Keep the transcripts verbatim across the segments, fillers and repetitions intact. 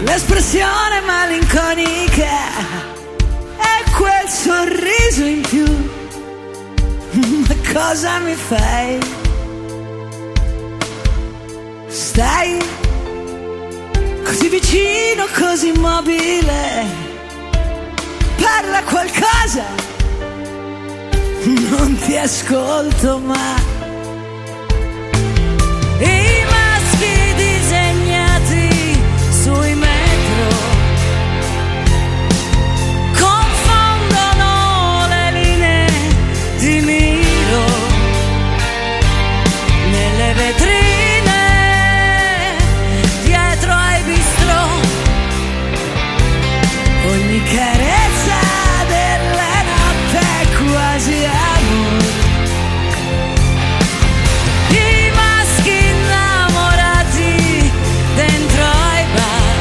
l'espressione malinconica e quel sorriso in più. Ma cosa mi fai? Stai così vicino, così immobile. Parla qualcosa, non ti ascolto mai. I maschi disegnati sui metro confondono le linee di miro nelle vetrine dietro ai bistrò. Ogni carezza della notte è quasi amore. I maschi innamorati dentro ai bar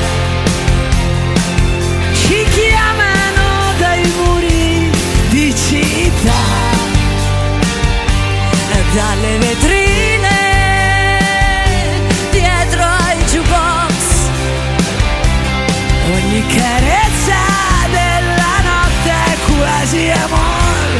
ci chiamano dai muri di città, dalle vetrine dietro ai jukebox. Ogni carezza della notte è quasi amore.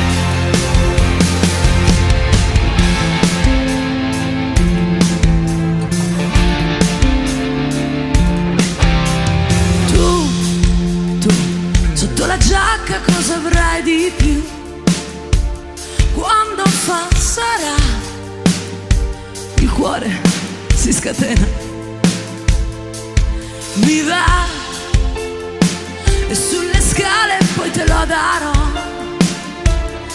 Tu, tu, sotto la giacca cosa avrai di più? Quando fa sarà, il cuore si scatena, mi va e sulle scale poi te lo darò.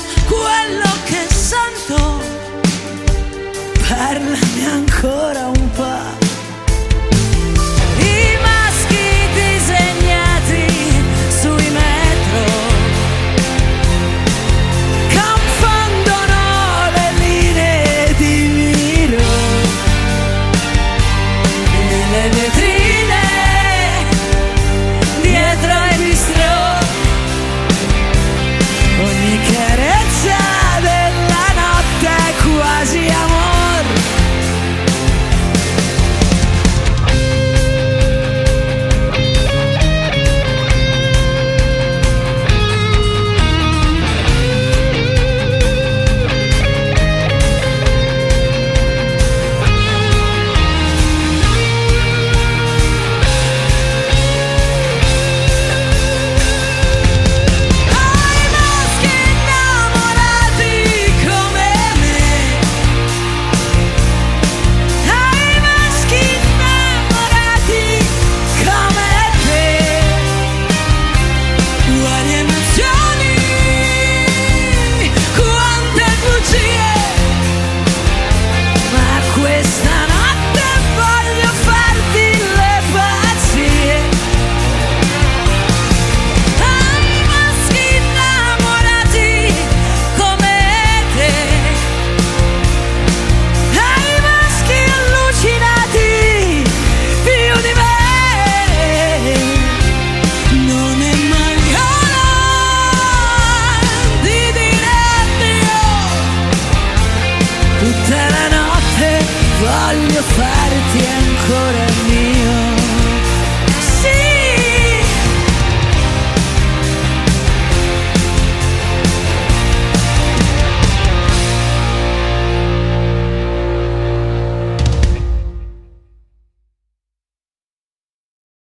Quello che sento, parlami ancora un